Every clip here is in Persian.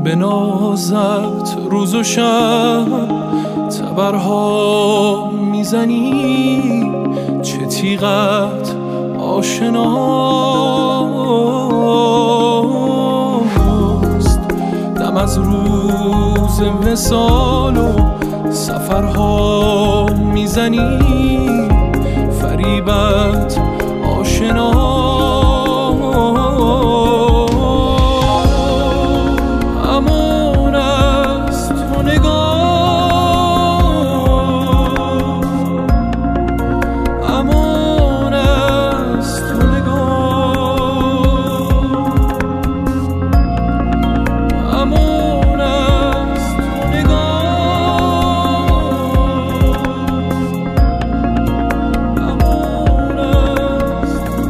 به نازت روز و شب تبرها میزنی، چه تیغت آشناست. دم از روز وصال و سفرها میزنی، فریبت آشناست. امان از تو نگاه، امان از تو نگاه، امان از تو نگاه، امان از تو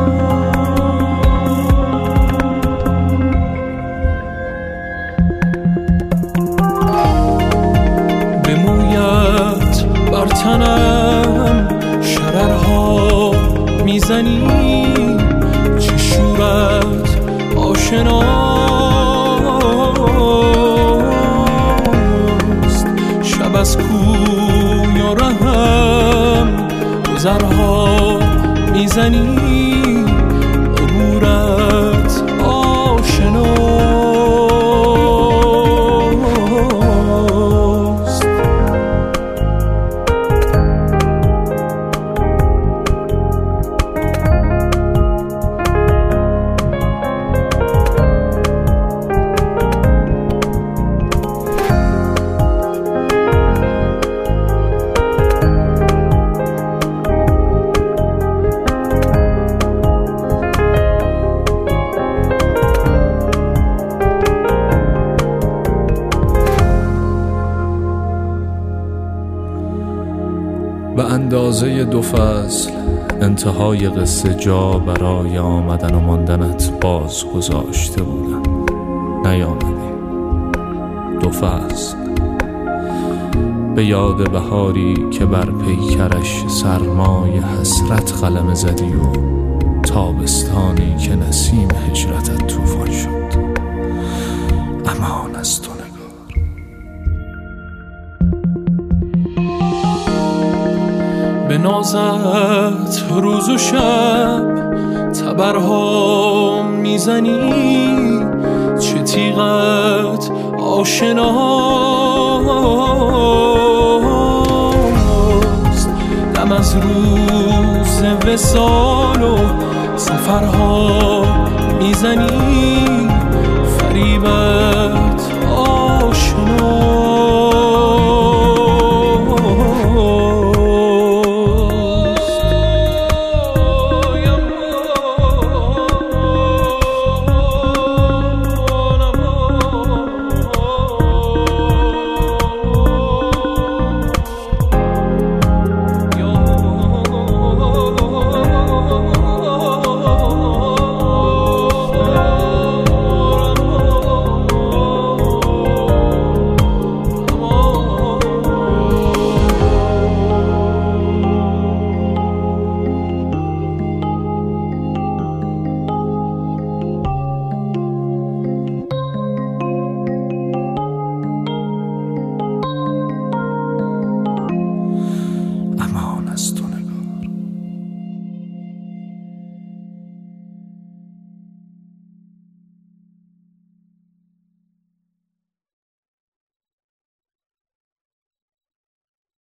به مویت بر تنم شررها میزنی، چه شورت آشناست. شب از کوی و رهم گذرها میزنی، عبورت آشناست. به اندازه 2 فصل انتهای قصه جا برای آمدن و ماندنت باز گذاشته بودم، نیامدی. 2 فصل به یاد بهاری که بر پیکرش سرمای حسرت قلمه زدی و تابستانی که نسیم هجرتت طوفان شد. امان از تو نگار. به نازت روز و شب تبرها میزنی، چه تیغت آشناست. دم از روز وصال و سفرها میزنی، فریبت